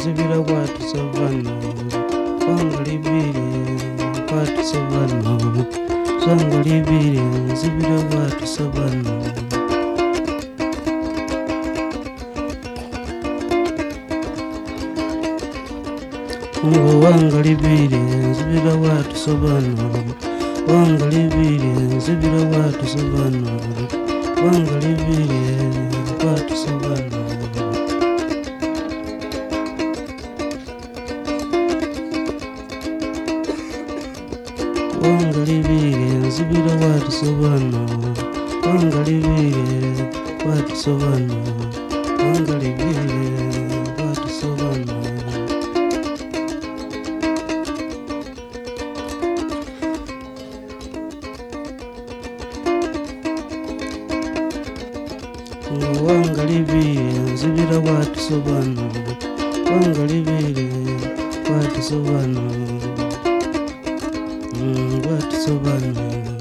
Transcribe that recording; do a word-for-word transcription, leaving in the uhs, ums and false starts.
nzibira kwatusavano wangalibire kwatusavano zwangalibire nzibira kwatusavano ngo wangalibire nzibira kwatusavano wangalibire nzibira kwatusavano wangalibire kwatusavano wangalibire nzibira kwatusavano wangalibire kwatusavano wangalibire kwatusavano wangalibire nzibira kwatusavano wangalibire kwatusavano kwatusavano